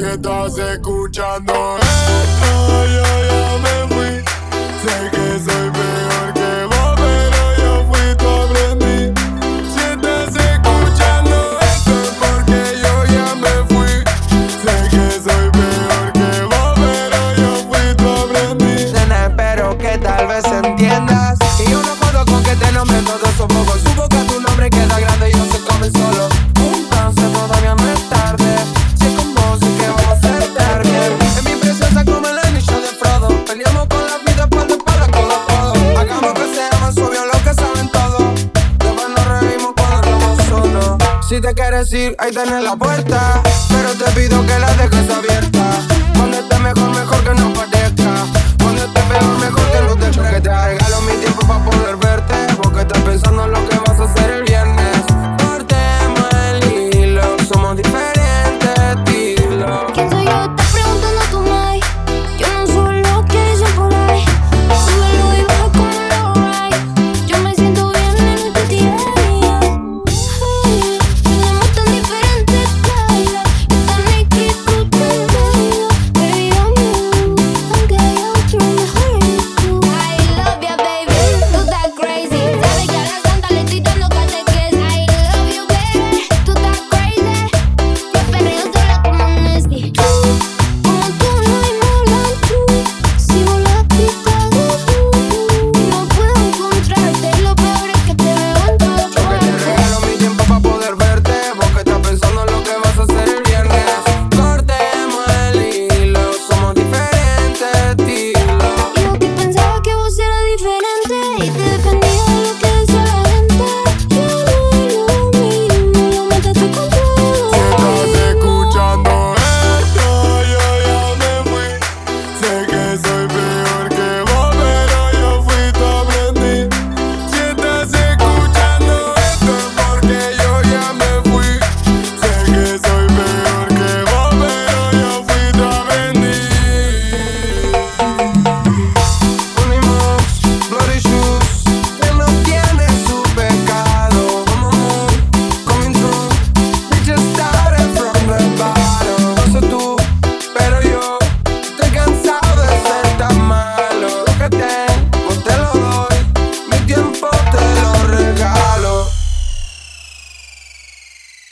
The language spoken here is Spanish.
estás escuchando esto, yo ya me fui. Sé que soy peor que vos, pero yo fui tu aprendiz. Si estás escuchando esto es porque yo ya me fui. Sé que soy peor que vos, pero yo fui tu aprendiz. Nena, espero que tal vez entiendas. Y yo no puedo con que te nombre todo eso poco. Supo que tu nombre queda grande y no se come solo. Entonces todavía no es tarde. Si es con vos y que vamos a estar bien. En mi presencia como el anillo de Frodo. Peleamos con la vida espalda para codo a codo. Hagamos que sea más obvio lo que saben todos. Después nos reímos cuando estamos solos. Si te quieres ir, ahí tenés la puerta. Pero te pido que la dejes abierta. Cuando esté mejor, mejor que no parezca.